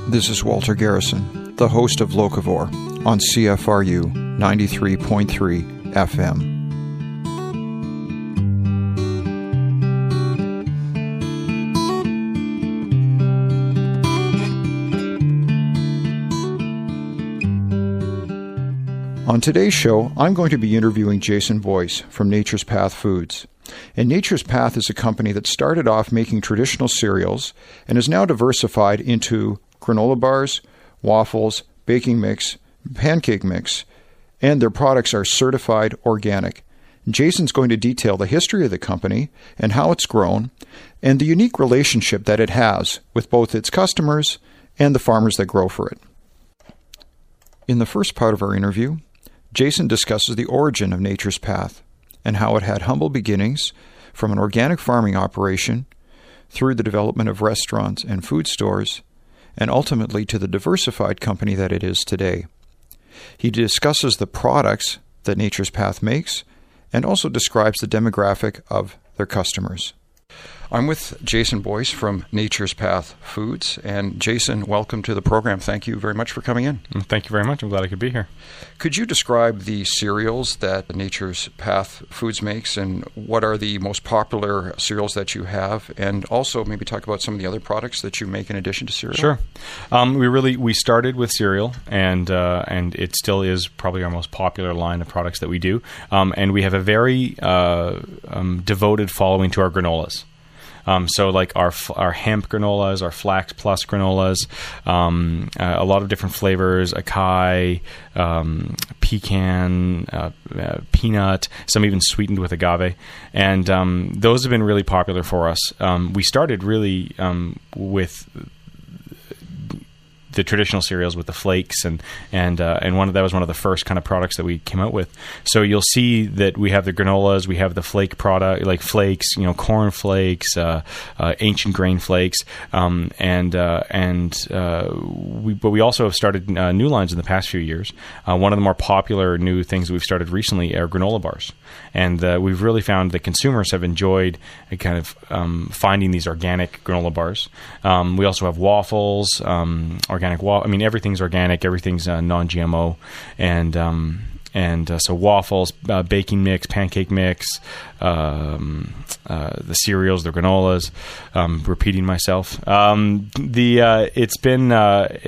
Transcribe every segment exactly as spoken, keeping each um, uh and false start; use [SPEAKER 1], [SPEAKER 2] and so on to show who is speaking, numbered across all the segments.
[SPEAKER 1] This is Walter Garrison, the host of Locavore on C F R U ninety-three point three F M. On today's show, I'm going to be interviewing Jason Boyce from Nature's Path Foods. And Nature's Path is a company that started off making traditional cereals and is now diversified into granola bars, waffles, baking mix, pancake mix, and their products are certified organic. Jason's going to detail the history of the company and how it's grown and the unique relationship that it has with both its customers and the farmers that grow for it. In the first part of our interview, Jason discusses the origin of Nature's Path and how it had humble beginnings from an organic farming operation through the development of restaurants and food stores and ultimately to the diversified company that it is today. He discusses the products that Nature's Path makes and also describes the demographic of their customers. I'm with Jason Boyce from Nature's Path Foods. And Jason, welcome to the program. Thank you very much for coming in.
[SPEAKER 2] Thank you very much. I'm glad I could be here.
[SPEAKER 1] Could you describe the cereals that Nature's Path Foods makes and what are the most popular cereals that you have? And also maybe talk about some of the other products that you make in addition to cereal.
[SPEAKER 2] Sure. Um, we really we started with cereal, and uh, and it still is probably our most popular line of products that we do. Um, and we have a very uh, um, devoted following to our granolas. Um, so like our our hemp granolas, our flax plus granolas, um, uh, a lot of different flavors, acai, um, pecan, uh, uh, peanut, some even sweetened with agave. And um, those have been really popular for us. Um, we started really um, with the traditional cereals with the flakes, and and uh, and one of that was one of the first kind of products that we came out with. So you'll see that we have the granolas, we have the flake product, like flakes, you know, corn flakes, uh, uh, ancient grain flakes, um, and uh, and uh, we but we also have started uh, new lines in the past few years. Uh, one of the more popular new things that we've started recently are granola bars, and uh, we've really found that consumers have enjoyed uh, kind of um, finding these organic granola bars. Um, we also have waffles, um, organic. Wa- I mean, everything's organic. Everything's uh, non-G M O, and um, and uh, so waffles, uh, baking mix, pancake mix, um, uh, the cereals, the granolas. Um, repeating myself. Um, the uh, it's been uh,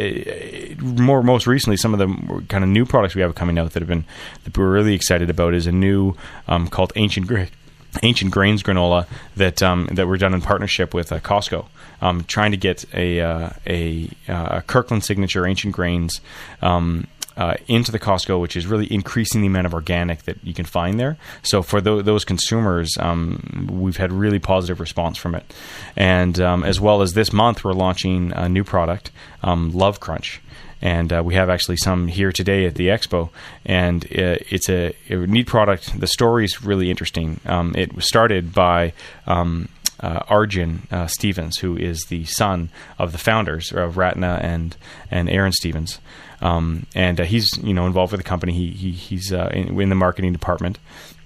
[SPEAKER 2] more most recently some of the kind of new products we have coming out that have been that we're really excited about is a new um, called Ancient Grain. Ancient Grains granola that um, that were done in partnership with uh, Costco, um, trying to get a uh, a, uh, a Kirkland Signature Ancient Grains um, uh, into the Costco, which is really increasing the amount of organic that you can find there. So for th- those consumers, um, we've had really positive response from it, and um, as well as this month, we're launching a new product, um, Love Crunch. And uh, we have actually some here today at the expo, and uh, it's a, a neat product. The story is really interesting. Um, it was started by um, uh, Arjun uh, Stevens, who is the son of the founders of Ratna and and Aaron Stevens, um, and uh, he's you know involved with the company. He, he he's uh, in, in the marketing department.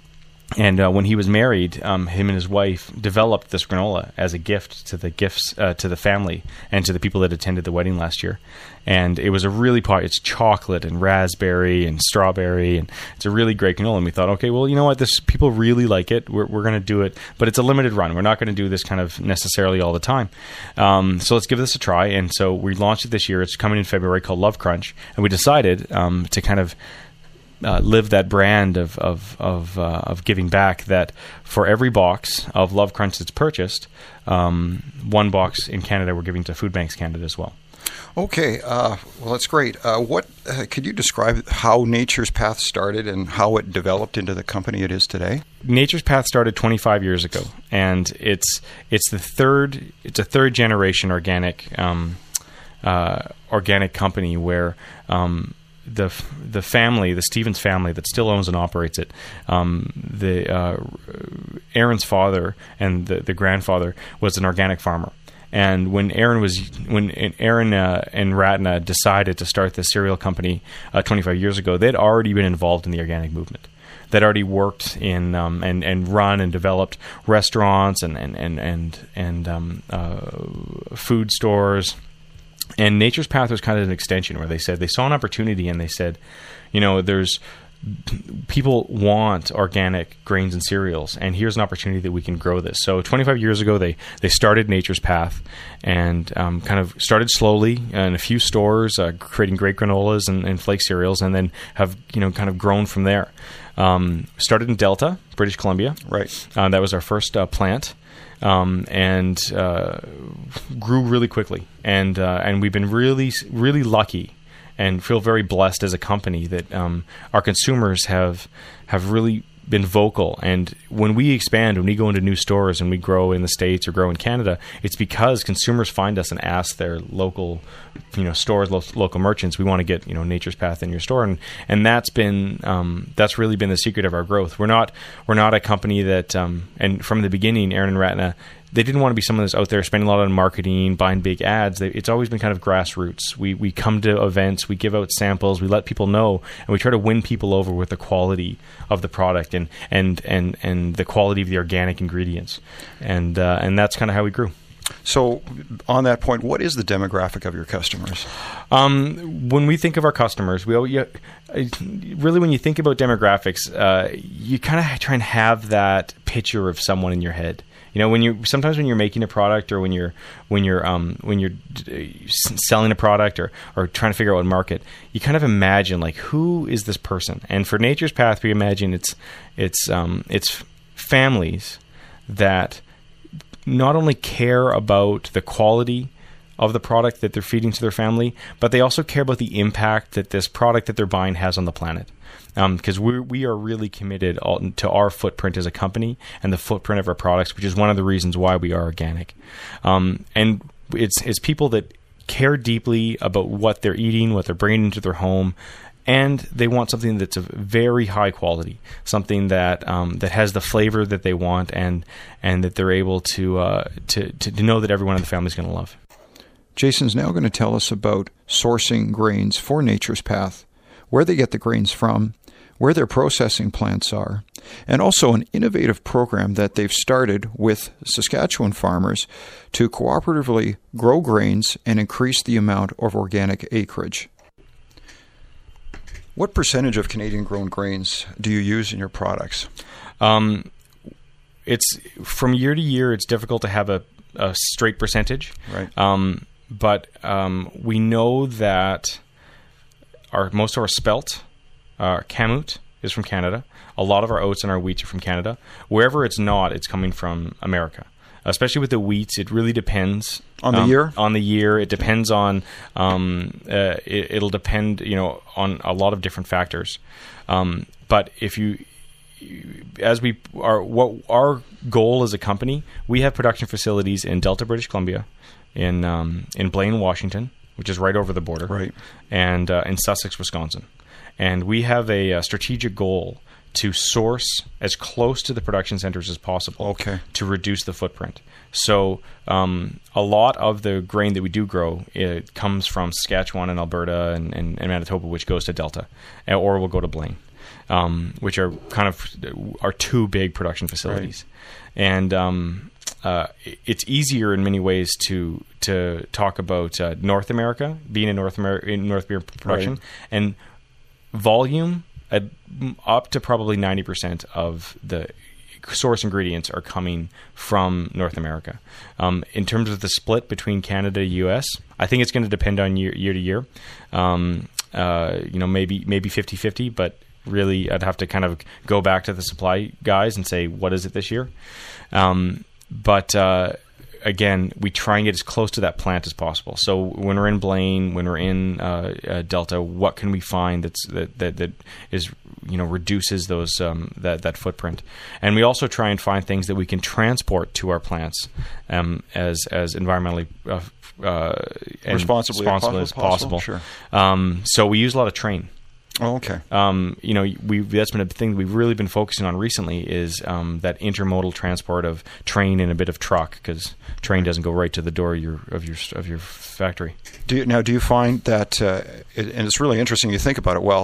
[SPEAKER 2] And uh, when he was married, um, him and his wife developed this granola as a gift to the gifts uh, to the family and to the people that attended the wedding last year. And it was a really pot. It's chocolate and raspberry and strawberry, and it's a really great granola. And we thought, okay, well, you know what? This people really like it. We're we're going to do it, but it's a limited run. We're not going to do this kind of necessarily all the time. Um, so let's give this a try. And so we launched it this year. It's coming in February, called Love Crunch, and we decided um, to kind of Uh, live that brand of of of, uh, of giving back. That for every box of Love Crunch that's purchased, um, one box in Canada we're giving to Food Banks Canada as well.
[SPEAKER 1] Okay, uh, well that's great. Uh, what uh, could you describe how Nature's Path started and how it developed into the company it is today?
[SPEAKER 2] Nature's Path started twenty-five years ago, and it's it's the third it's a third generation organic um, uh, organic company where. Um, the the family, the Stevens family that still owns and operates it, um, the uh, Aaron's father and the, the grandfather was an organic farmer. And when Aaron was when Aaron uh, and Ratna decided to start the cereal company uh, twenty-five years ago, they'd already been involved in the organic movement. They'd already worked in um, and and run and developed restaurants and and and and, and um, uh, food stores. And Nature's Path was kind of an extension where they said they saw an opportunity and they said, you know, there's people want organic grains and cereals, and here's an opportunity that we can grow this. So twenty-five years ago, they they started Nature's Path and um, kind of started slowly in a few stores, uh, creating great granolas and, and flake cereals, and then have, you know, kind of grown from there. Um, started in Delta, British Columbia.
[SPEAKER 1] Right.
[SPEAKER 2] Uh, that was our first uh, plant. Um, and uh, grew really quickly, and uh, and we've been really really lucky, and feel very blessed as a company that um, our consumers have have really been vocal. And when we expand, when we go into new stores and we grow in the States or grow in Canada, it's because consumers find us and ask their local, you know, stores, lo- local merchants, we want to get, you know, Nature's Path in your store, and and that's been um, that's really been the secret of our growth. We're not we're not a company that um, and from the beginning, Aaron and Ratna, they didn't want to be someone that's out there spending a lot on marketing, buying big ads. They, it's always been kind of grassroots. We we come to events, we give out samples, we let people know, and we try to win people over with the quality of the product and and and, and the quality of the organic ingredients, and uh, and that's kind of how we grew.
[SPEAKER 1] So, on that point, what is the demographic of your customers?
[SPEAKER 2] Um, when we think of our customers, we you, really, when you think about demographics, uh, you kind of try and have that picture of someone in your head. You know, when you sometimes when you're making a product, or when you're when you're um, when you're d- selling a product, or or trying to figure out what market, you kind of imagine, like, who is this person? And for Nature's Path, we imagine it's it's um, it's families that not only care about the quality of the product that they're feeding to their family, but they also care about the impact that this product that they're buying has on the planet. Because um, we we are really committed all, to our footprint as a company and the footprint of our products, which is one of the reasons why we are organic. Um, and it's it's people that care deeply about what they're eating, what they're bringing into their home, and they want something that's of very high quality, something that um, that has the flavor that they want, and and that they're able to uh, to, to know that everyone in the family is going to love.
[SPEAKER 1] Jason's now going to tell us about sourcing grains for Nature's Path, where they get the grains from, where their processing plants are, and also an innovative program that they've started with Saskatchewan farmers to cooperatively grow grains and increase the amount of organic acreage. What percentage of Canadian-grown grains do you use in your products?
[SPEAKER 2] Um, it's from year to year. It's difficult to have a, a straight percentage,
[SPEAKER 1] right?
[SPEAKER 2] Um, but um, we know that our most of our spelt, our kamut, is from Canada. A lot of our oats and our wheats are from Canada. Wherever it's not, it's coming from America. Especially with the wheats, it really depends
[SPEAKER 1] on the
[SPEAKER 2] um,
[SPEAKER 1] year.
[SPEAKER 2] On the year, it depends on. Um, uh, it, it'll depend, you know, on a lot of different factors. Um, but if you, as we are, what our goal as a company, we have production facilities in Delta, British Columbia, in um, in Blaine, Washington, which is right over the border,
[SPEAKER 1] right,
[SPEAKER 2] and uh, in Sussex, Wisconsin, and we have a, a strategic goal to source as close to the production centers as possible,
[SPEAKER 1] okay, to
[SPEAKER 2] reduce the footprint. So um, a lot of the grain that we do grow, it comes from Saskatchewan and Alberta and, and, and Manitoba, which goes to Delta, or will go to Blaine, um, which are kind of our two big production facilities. Right. And um, uh, it's easier in many ways to to talk about uh, North America, being in North America in North America production, right, and volume. Uh, up to probably ninety percent of the source ingredients are coming from North America. Um, in terms of the split between Canada and U S, I think it's going to depend on year, year to year. Um, uh, you know, maybe maybe fifty-fifty, but really I'd have to kind of go back to the supply guys and say, what is it this year? Um, but uh, again, we try and get as close to that plant as possible. So when we're in Blaine, when we're in uh, uh, Delta, what can we find that's that that, that is, you know, reduces those um, that that footprint? And we also try and find things that we can transport to our plants um, as as environmentally uh, uh, and
[SPEAKER 1] responsibly,
[SPEAKER 2] responsibly
[SPEAKER 1] as
[SPEAKER 2] as possible.
[SPEAKER 1] possible. Sure.
[SPEAKER 2] Um, so we use a lot of train.
[SPEAKER 1] Oh, okay.
[SPEAKER 2] Um, you know, we that's been a thing that we've really been focusing on recently is um, that intermodal transport of train and a bit of truck, because train doesn't go right to the door of your of your of your factory.
[SPEAKER 1] Do you, now, do you find that, uh, it, and it's really interesting you think about it, well,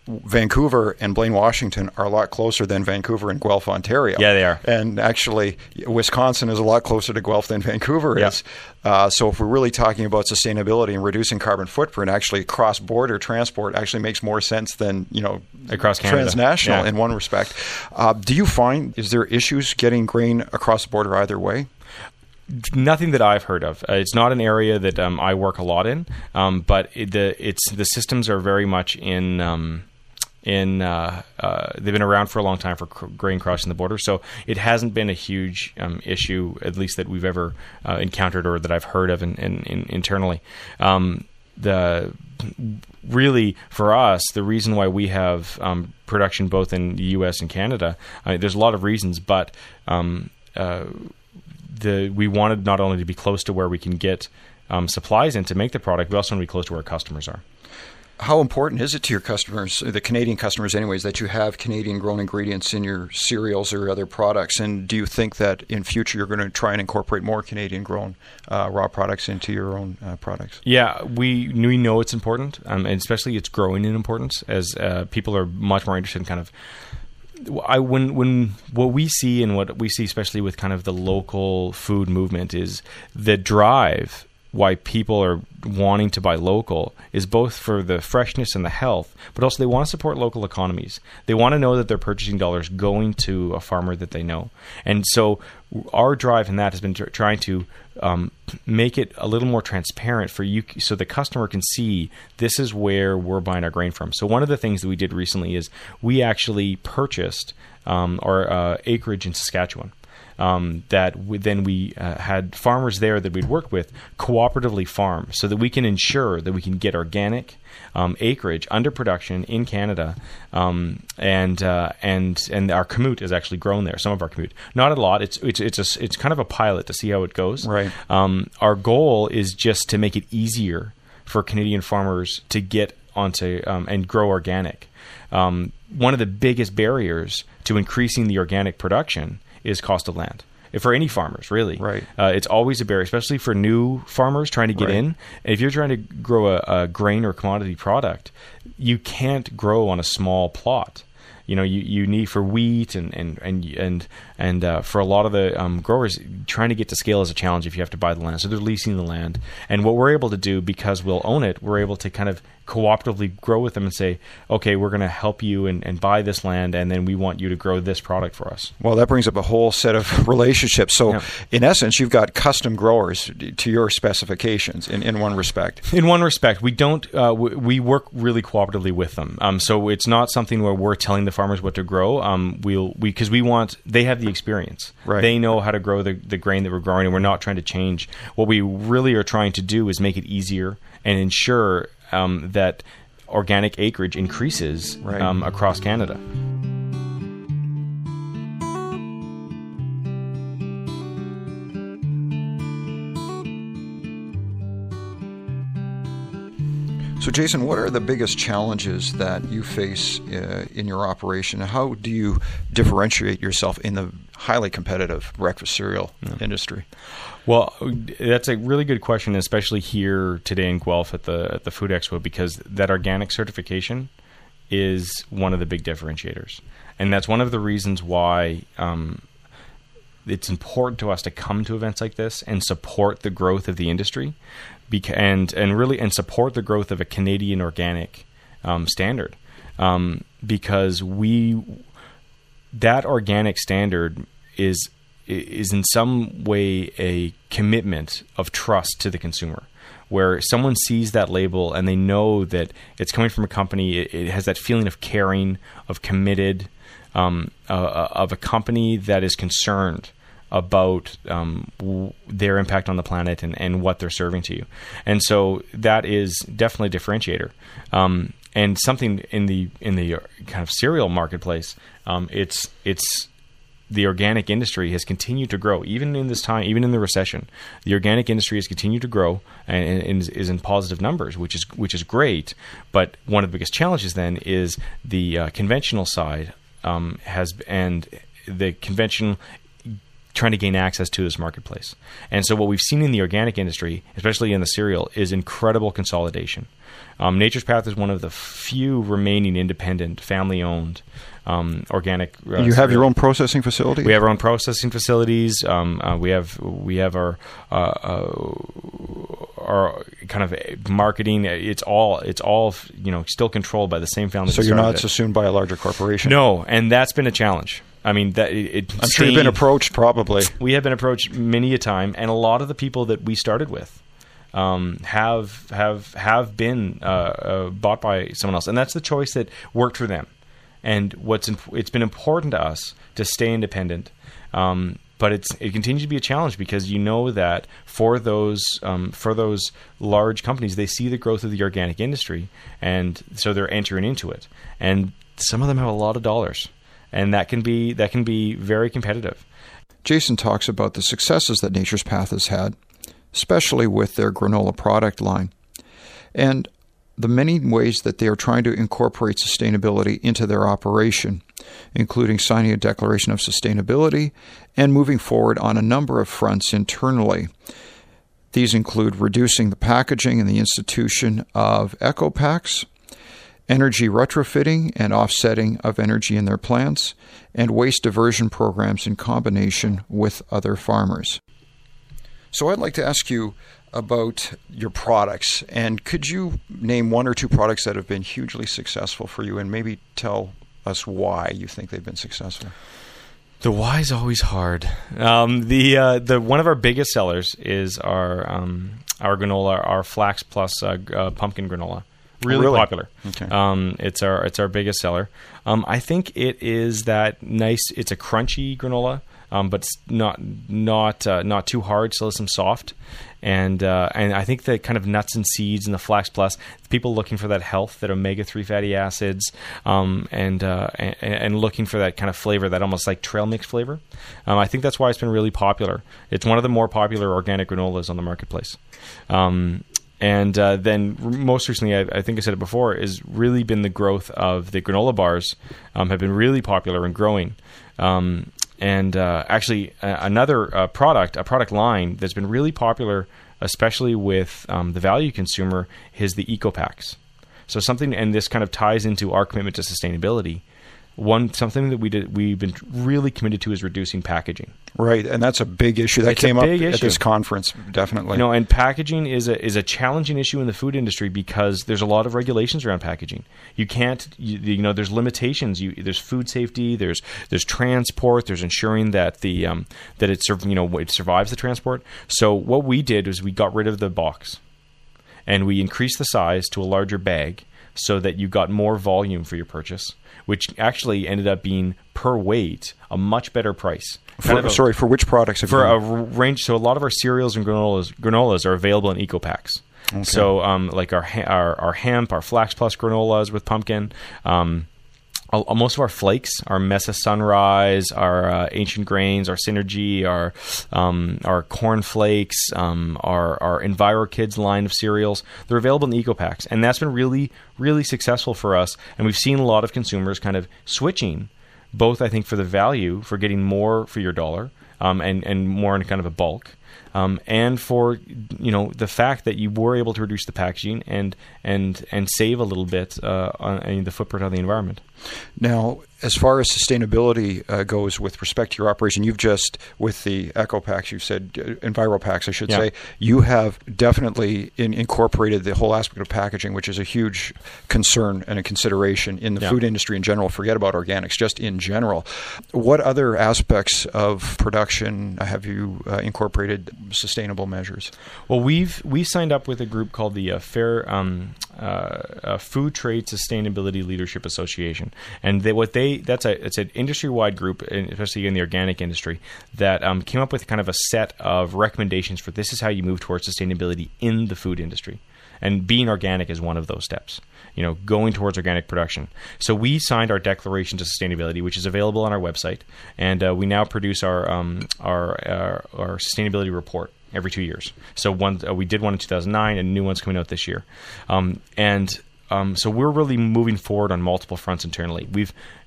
[SPEAKER 1] Vancouver and Blaine, Washington are a lot closer than Vancouver and Guelph, Ontario.
[SPEAKER 2] Yeah, they are.
[SPEAKER 1] And actually, Wisconsin is a lot closer to Guelph than Vancouver
[SPEAKER 2] Yep.
[SPEAKER 1] is. Uh, so if we're really talking about sustainability and reducing carbon footprint, actually cross-border transport actually makes more sense than, you know,
[SPEAKER 2] across Canada.
[SPEAKER 1] transnational
[SPEAKER 2] Yeah.
[SPEAKER 1] in one respect. Uh, do you find, is there issues getting grain across the border either way?
[SPEAKER 2] Nothing that I've heard of. Uh, it's not an area that um, I work a lot in, um, but it, the it's the systems are very much in um, in uh, uh, they've been around for a long time for cr- grain crossing the border, so it hasn't been a huge um, issue, at least that we've ever uh, encountered or that I've heard of in, in, in internally. Um, the really for us, the reason why we have um, production both in the U S and Canada, uh, there's a lot of reasons, but um, uh, The, we wanted not only to be close to where we can get um, supplies in to make the product, we also want to be close to where our customers are.
[SPEAKER 1] How important is it to your customers, the Canadian customers anyways, that you have Canadian-grown ingredients in your cereals or other products? And do you think that in future you're going to try and incorporate more Canadian-grown uh, raw products into your own uh, products?
[SPEAKER 2] Yeah, we we know it's important, um, and especially it's growing in importance as uh, people are much more interested in kind of I when when what we see and what we see, especially with kind of the local food movement, is the drive why people are wanting to buy local is both for the freshness and the health, but also they want to support local economies. They want to know that their purchasing dollars going to a farmer that they know. And so our drive in that has been tr- trying to um, make it a little more transparent for you, so the customer can see this is where we're buying our grain from. So one of the things that we did recently is we actually purchased um, our uh, acreage in Saskatchewan. Um, that we, then we uh, had farmers there that we'd work with cooperatively farm so that we can ensure that we can get organic um, acreage under production in Canada, um, and uh, and and our kamut is actually grown there. Some of our kamut, not a lot. It's it's it's a, it's kind of a pilot to see how it goes.
[SPEAKER 1] Right.
[SPEAKER 2] Um, our goal is just to make it easier for Canadian farmers to get onto um, and grow organic. Um, one of the biggest barriers to increasing the organic production is cost of land. For any farmers, really.
[SPEAKER 1] Right.
[SPEAKER 2] Uh, it's always a barrier, especially for new farmers trying to get
[SPEAKER 1] right.
[SPEAKER 2] in. And if you're trying to grow a, a grain or commodity product, you can't grow on a small plot. You know, you, you need for wheat and and and and, and uh, for a lot of the um, growers, trying to get to scale is a challenge if you have to buy the land. So they're leasing the land. And what we're able to do, because we'll own it, we're able to kind of cooperatively grow with them and say, okay, we're going to help you and, and buy this land, and then we want you to grow this product for us.
[SPEAKER 1] Well, that brings up a whole set of relationships. So
[SPEAKER 2] Yeah.
[SPEAKER 1] in essence, you've got custom growers to your specifications in, in one respect.
[SPEAKER 2] In one respect, we don't. Uh, we, we work really cooperatively with them. Um, so it's not something where we're telling the farmers what to grow. Um, we'll we because we want they have the experience.
[SPEAKER 1] Right.
[SPEAKER 2] They know how to grow the, the grain that we're growing, and we're not trying to change. What we really are trying to do is make it easier and ensure um, that organic acreage increases
[SPEAKER 1] Right.
[SPEAKER 2] um, across Canada.
[SPEAKER 1] So, Jason, what are the biggest challenges that you face uh, in your operation? How do you differentiate yourself in the highly competitive breakfast cereal yeah. industry?
[SPEAKER 2] Well, that's a really good question, especially here today in Guelph at the at the Food Expo, because that organic certification is one of the big differentiators, and that's one of the reasons why um, it's important to us to come to events like this and support the growth of the industry, beca- and and really and support the growth of a Canadian organic um, standard, um, because we that organic standard is. is in some way a commitment of trust to the consumer, where someone sees that label and they know that it's coming from a company. It, it has that feeling of caring, of committed, um, uh, of a company that is concerned about um, w- their impact on the planet and, and what they're serving to you. And so that is definitely a differentiator. Um, and something in the in the kind of cereal marketplace, um, it's it's the organic industry has continued to grow, even in this time, even in the recession. The organic industry has continued to grow and, and is in positive numbers, which is which is great. But one of the biggest challenges then is the uh, conventional side um, has and the conventional trying to gain access to this marketplace. And so what we've seen in the organic industry, especially in the cereal, is incredible consolidation. Um, Nature's Path is one of the few remaining independent, family-owned um, organic. Uh,
[SPEAKER 1] you have
[SPEAKER 2] cereal.
[SPEAKER 1] your own processing facility?
[SPEAKER 2] We have our own processing facilities. Um, uh, we have we have our uh, uh, our kind of marketing. It's all it's all you know still controlled by the same family.
[SPEAKER 1] So you're not subsumed by a larger corporation?
[SPEAKER 2] No, and that's been a challenge. I mean, that it, it
[SPEAKER 1] I'm sure you've been approached, probably.
[SPEAKER 2] We have been approached many a time, and a lot of the people that we started with um, have have have been uh, uh, bought by someone else, and that's the choice that worked for them. And what's imp- it's been important to us to stay independent, um, but it's it continues to be a challenge because you know that for those um, for those large companies, they see the growth of the organic industry, and so they're entering into it, and some of them have a lot of dollars. And that can be that can be very competitive.
[SPEAKER 1] Jason talks about the successes that Nature's Path has had, especially with their granola product line, and the many ways that they are trying to incorporate sustainability into their operation, including signing a declaration of sustainability and moving forward on a number of fronts internally. These include reducing the packaging and the institution of eco-packs, energy retrofitting and offsetting of energy in their plants, and waste diversion programs in combination with other farmers. So I'd like to ask you about your products, and could you name one or two products that have been hugely successful for you, and maybe tell us why you think they've been successful?
[SPEAKER 2] The why is always hard. Um, the uh, the one of our biggest sellers is our um, our granola, our Flax Plus uh, uh, pumpkin granola. Really, really popular. Okay. Um, it's our it's our biggest seller. Um, I think it is that nice. It's a crunchy granola, um, but it's not not uh, not too hard. Still has some soft, and uh, and I think the kind of nuts and seeds and the Flax Plus. People looking for that health, that omega three fatty acids, um, and, uh, and and looking for that kind of flavor, that almost like trail mix flavor. Um, I think that's why it's been really popular. It's one of the more popular organic granolas on the marketplace. Um, And uh, then most recently, I, I think I said it before, has really been the growth of the granola bars um, have been really popular and growing. Um, and uh, actually, uh, another uh, product, a product line that's been really popular, especially with um, the value consumer, is the eco packs. So something, and this kind of ties into our commitment to sustainability. One something that we did, we've been really committed to is reducing packaging.
[SPEAKER 1] Right, and that's a big issue that
[SPEAKER 2] it's
[SPEAKER 1] came up
[SPEAKER 2] issue.
[SPEAKER 1] at this conference, definitely.
[SPEAKER 2] You know, and packaging is a is a challenging issue in the food industry because there's a lot of regulations around packaging. You can't, you, you know, there's limitations. You there's food safety, there's there's transport, there's ensuring that the um, that it you know it survives the transport. So what we did was we got rid of the box, and we increased the size to a larger bag so that you got more volume for your purchase, which actually ended up being per weight a much better price.
[SPEAKER 1] For,
[SPEAKER 2] a,
[SPEAKER 1] sorry, for which products? Have
[SPEAKER 2] for
[SPEAKER 1] you
[SPEAKER 2] a range, so a lot of our cereals and granolas granolas are available in eco packs. Okay. So, um, like our, our our hemp, our Flax Plus granolas with pumpkin. Um, all, most of our flakes, our Mesa Sunrise, our uh, Ancient Grains, our Synergy, our um, our corn flakes, um, our our EnviroKids line of cereals, they're available in eco packs, and that's been really really successful for us. And we've seen a lot of consumers kind of switching. Both, I think, for the value, for getting more for your dollar, um, and, and more in kind of a bulk, um, and for you know the fact that you were able to reduce the packaging and and and save a little bit uh, on the footprint on the environment.
[SPEAKER 1] Now, as far as sustainability uh, goes with respect to your operation, you've just, with the eco packs, you've said, uh, EnviroPacks, I should yeah. say, you have definitely in, incorporated the whole aspect of packaging, which is a huge concern and a consideration in the yeah. food industry in general. Forget about organics, just in general. What other aspects of production have you uh, incorporated sustainable measures?
[SPEAKER 2] Well, we've we signed up with a group called the uh, Fair um, uh, uh, Food Trade Sustainability Leadership Association. And they, what they that's a it's an industry-wide group, especially in the organic industry, that um, came up with kind of a set of recommendations for this is how you move towards sustainability in the food industry. And being organic is one of those steps, you know, going towards organic production. So we signed our declaration to sustainability, which is available on our website, and uh, we now produce our um, our, our our sustainability report every two years. So one uh, we did one in two thousand nine, and a new one's coming out this year, um, and. Um, so we're really moving forward on multiple fronts internally. We've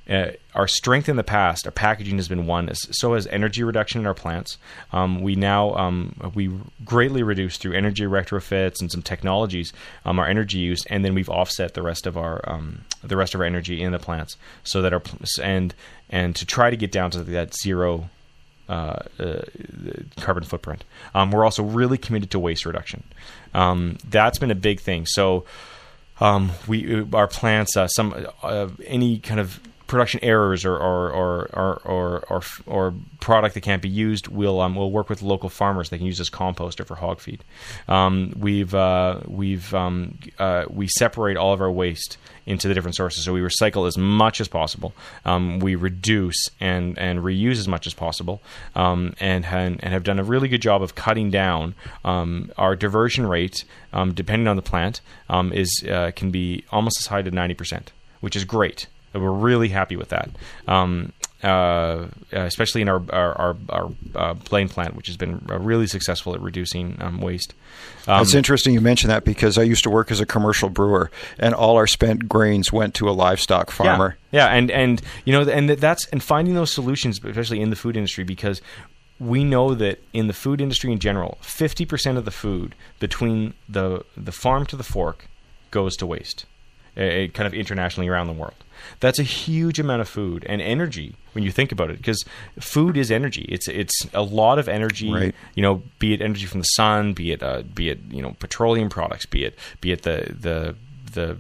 [SPEAKER 2] uh, our strength in the past, our packaging has been one. So has energy reduction in our plants. Um, we now um, we greatly reduced through energy retrofits and some technologies um, our energy use, and then we've offset the rest of our um, the rest of our energy in the plants, so that our and and to try to get down to that zero uh, uh, carbon footprint. Um, we're also really committed to waste reduction. Um, that's been a big thing. So um, we our plants uh, some uh, any kind of production errors or or or or or, or, or product that can't be used, we'll um, we'll work with local farmers. They can use as compost or for hog feed. Um, we've uh, we've um, uh, we separate all of our waste into the different sources, so we recycle as much as possible. Um, we reduce and and reuse as much as possible, um, and and have done a really good job of cutting down um, our diversion rate. Um, depending on the plant, um, is uh, can be almost as high to ninety percent, which is great. We're really happy with that, um, uh, especially in our our, our, our uh, Blaine plant, which has been really successful at reducing um, waste. Um,
[SPEAKER 1] It's interesting you mention that, because I used to work as a commercial brewer, and all our spent grains went to a livestock farmer.
[SPEAKER 2] Yeah, yeah, and and you know, and that's and finding those solutions, especially in the food industry, because we know that in the food industry in general, fifty percent of the food between the the farm to the fork goes to waste, uh, kind of internationally around the world. That's a huge amount of food and energy when you think about it, because food is energy. It's it's a lot of energy,
[SPEAKER 1] right.
[SPEAKER 2] You know, be it energy from the sun, be it uh, be it you know petroleum products, be it be it the the the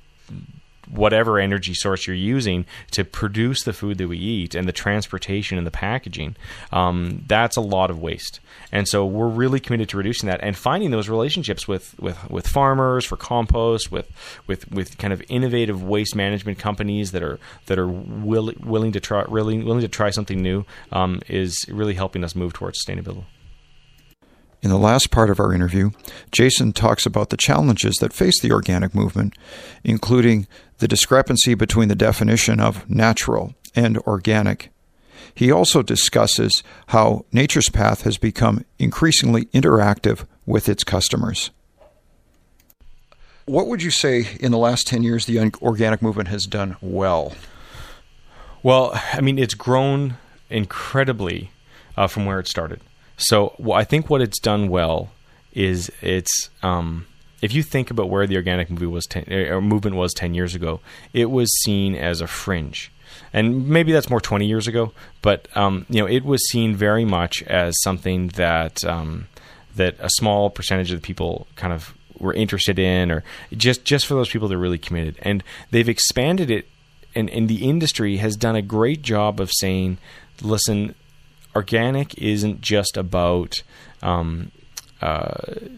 [SPEAKER 2] whatever energy source you're using to produce the food that we eat, and the transportation and the packaging. Um, that's a lot of waste. And so we're really committed to reducing that and finding those relationships with, with, with farmers for compost, with, with, with kind of innovative waste management companies that are that are will, willing to try really willing to try something new, um, is really helping us move towards sustainability.
[SPEAKER 1] In the last part of our interview, Jason talks about the challenges that face the organic movement, including the discrepancy between the definition of natural and organic. He also discusses how Nature's Path has become increasingly interactive with its customers. What would you say in the last ten years the organic movement has done well?
[SPEAKER 2] Well, I mean, it's grown incredibly uh, from where it started. So well, I think what it's done well is it's um, if you think about where the organic movie was ten, or movement was ten years ago, it was seen as a fringe, and maybe that's more twenty years ago. But um, you know, it was seen very much as something that um, that a small percentage of the people kind of were interested in, or just just for those people that are really committed. And they've expanded it, and, and the industry has done a great job of saying, listen, organic isn't just about um, uh,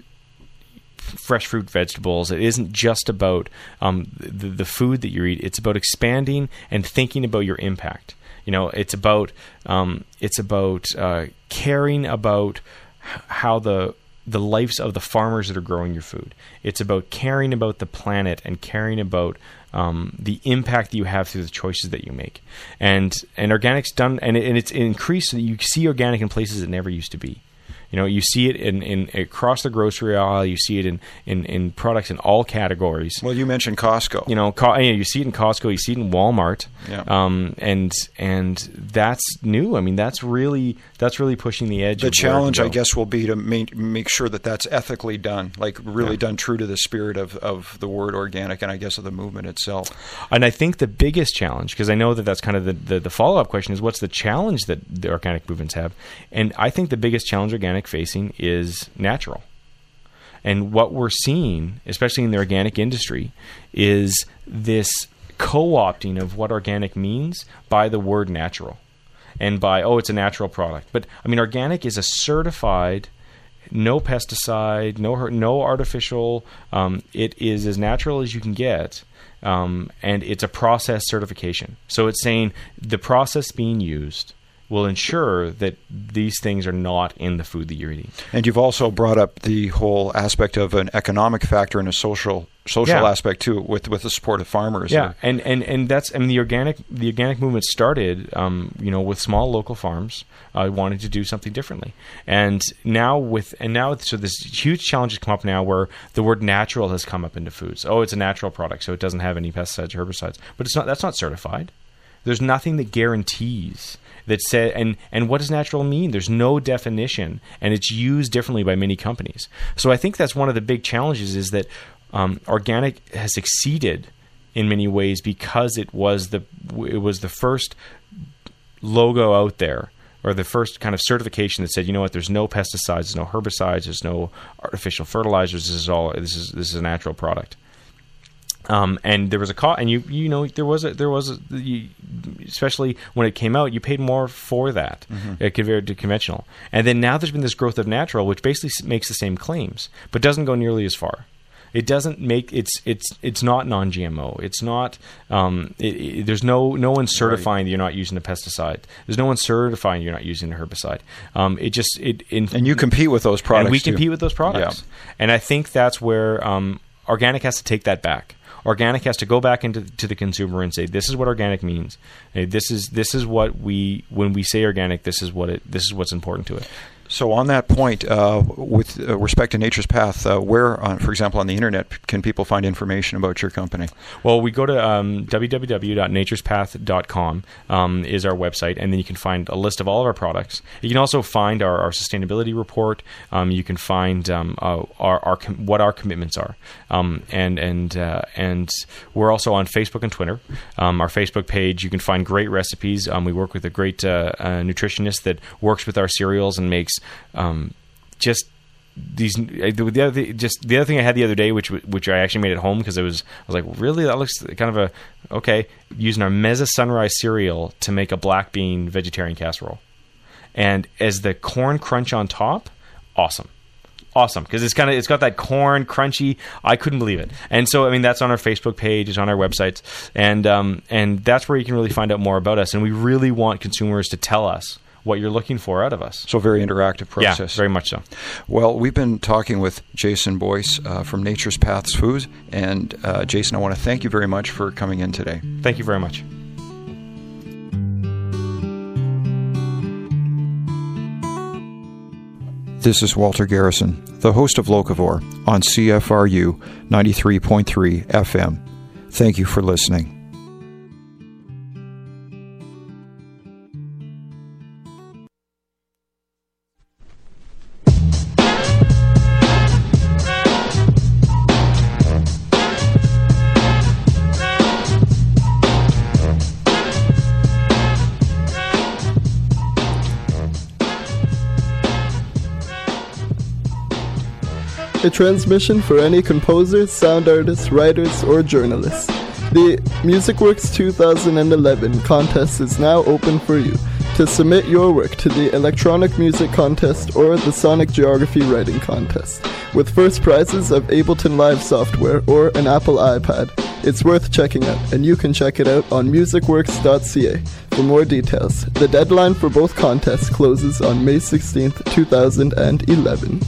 [SPEAKER 2] fresh fruit, vegetables. It isn't just about um, the, the food that you eat. It's about expanding and thinking about your impact. You know, it's about um, it's about uh, caring about how the the lives of the farmers that are growing your food. It's about caring about the planet and caring about um, the impact that you have through the choices that you make. And and organic's done, and, it, and it's increased. You see organic in places it never used to be. You know, you see it in, in across the grocery aisle. You see it in, in, in products in all categories.
[SPEAKER 1] Well, you mentioned Costco.
[SPEAKER 2] You know, co- you know, you see it in Costco. You see it in Walmart.
[SPEAKER 1] Yeah.
[SPEAKER 2] Um, and and that's new. I mean, that's really that's really pushing the edge.
[SPEAKER 1] The
[SPEAKER 2] of
[SPEAKER 1] challenge,
[SPEAKER 2] where
[SPEAKER 1] I guess, will be to make, make sure that that's ethically done, like really
[SPEAKER 2] Yeah.
[SPEAKER 1] done true to the spirit of, of the word organic, and I guess of the movement itself.
[SPEAKER 2] And I think the biggest challenge, because I know that that's kind of the, the, the follow-up question, is what's the challenge that the organic movements have? And I think the biggest challenge organic facing is natural. And what we're seeing, especially in the organic industry, is this co-opting of what organic means by the word natural. And by, oh, it's a natural product. But, I mean, organic is a certified, no pesticide, no no artificial, um, it is as natural as you can get. Um, and it's a process certification. So it's saying the process being used will ensure that these things are not in the food that you're eating.
[SPEAKER 1] And you've also brought up the whole aspect of an economic factor and a social social
[SPEAKER 2] Yeah.
[SPEAKER 1] aspect too, with with the support of farmers.
[SPEAKER 2] Yeah, and, and, and that's I mean the organic the organic movement started, um, you know, with small local farms uh, wanting to do something differently, and now with and now so this huge challenge has come up now where the word natural has come up into foods. Oh, it's a natural product, so it doesn't have any pesticides or herbicides, but it's not. That's not certified. There's nothing that guarantees that said, and, and what does natural mean? There's no definition, and it's used differently by many companies. So I think that's one of the big challenges, is that um, organic has succeeded in many ways because it was the it was the first logo out there, or the first kind of certification that said, you know what, there's no pesticides, there's no herbicides, there's no artificial fertilizers. This is all this is this is a natural product. Um, and there was a cost, and you you know there was a there was a, you, especially when it came out, you paid more for that mm-hmm. uh, compared to conventional. And then now there's been this growth of natural, which basically makes the same claims, but doesn't go nearly as far. It doesn't make it's it's it's not non G M O. It's not. Um, it, it, there's no no one certifying right. that you're not using a pesticide. There's no one certifying you're not using a herbicide. Um, it just it in,
[SPEAKER 1] and you compete with those products.
[SPEAKER 2] And we
[SPEAKER 1] too.
[SPEAKER 2] compete with those products. Yeah. And I think that's where um, organic has to take that back. Organic has to go back into to the consumer and say, this is what organic means. This is this is what we when we say organic, this is what it this is what's important to it.
[SPEAKER 1] So on that point, uh, with uh, respect to Nature's Path, uh, where, uh, for example, on the internet, can people find information about your company?
[SPEAKER 2] Well, we go to um, w w w dot natures path dot com um, is our website, and then you can find a list of all of our products. You can also find our, our sustainability report. Um, you can find um, uh, our, our com- what our commitments are, um, and and uh, and we're also on Facebook and Twitter. Um, our Facebook page, you can find great recipes. Um, we work with a great uh, uh, nutritionist that works with our cereals and makes Um, just these the other just the other thing I had the other day, which which I actually made at home because it was I was like, really, that looks kind of a okay. Using our Meza Sunrise cereal to make a black bean vegetarian casserole, and as the corn crunch on top, awesome. Awesome, because it's kind of it's got that corn crunchy. I couldn't believe it, and so I mean that's on our Facebook page, it's on our websites, and um, and that's where you can really find out more about us. And we really want consumers to tell us what you're looking for out of us.
[SPEAKER 1] So very interactive process.
[SPEAKER 2] Yeah, very much so.
[SPEAKER 1] Well, we've been talking with Jason Boyce uh, from Nature's Path Foods, and uh, Jason, I want to thank you very much for coming in today.
[SPEAKER 2] Thank you very much.
[SPEAKER 1] This is Walter Garrison, the host of Locavore on C F R U ninety-three point three F M. Thank you for listening.
[SPEAKER 3] A transmission for any composers, sound artists, writers, or journalists. The MusicWorks two thousand eleven contest is now open for you to submit your work to the Electronic Music Contest or the Sonic Geography Writing Contest, with first prizes of Ableton Live software or an Apple iPad. It's worth checking out, and you can check it out on music works dot c a for more details. The deadline for both contests closes on May sixteenth, two thousand eleven.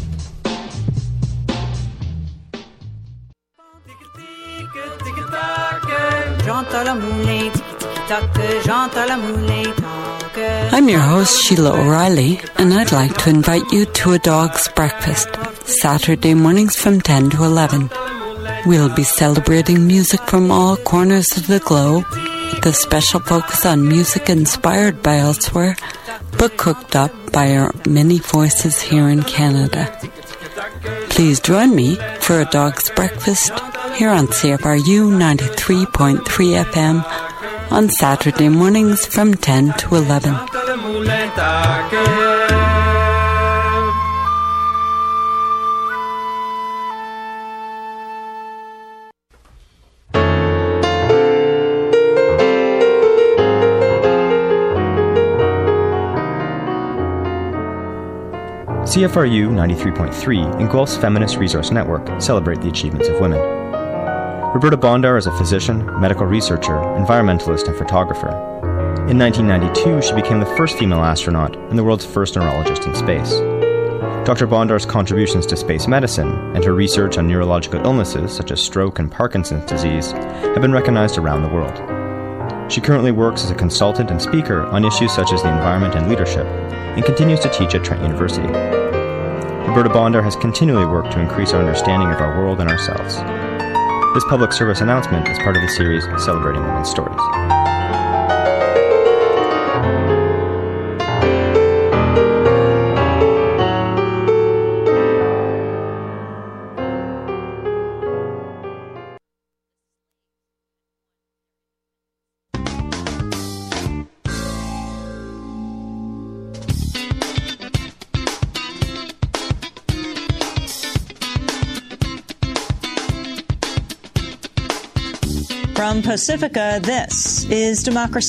[SPEAKER 4] I'm your host, Sheila O'Reilly, and I'd like to invite you to A Dog's Breakfast, Saturday mornings from ten to eleven. We'll be celebrating music from all corners of the globe, with a special focus on music inspired by elsewhere, but cooked up by our many voices here in Canada. Please join me for A Dog's Breakfast here on C F R U ninety-three point three F M on Saturday mornings from ten to eleven.
[SPEAKER 5] C F R U ninety-three point three and Guelph's Feminist Resource Network celebrate the achievements of women. Roberta Bondar is a physician, medical researcher, environmentalist, and photographer. In nineteen ninety-two, she became the first female astronaut and the world's first neurologist in space. Doctor Bondar's contributions to space medicine and her research on neurological illnesses such as stroke and Parkinson's disease have been recognized around the world. She currently works as a consultant and speaker on issues such as the environment and leadership, and continues to teach at Trent University. Roberta Bondar has continually worked to increase our understanding of our world and ourselves. This public service announcement is part of the series Celebrating Women's Stories.
[SPEAKER 6] From Pacifica, this is Democracy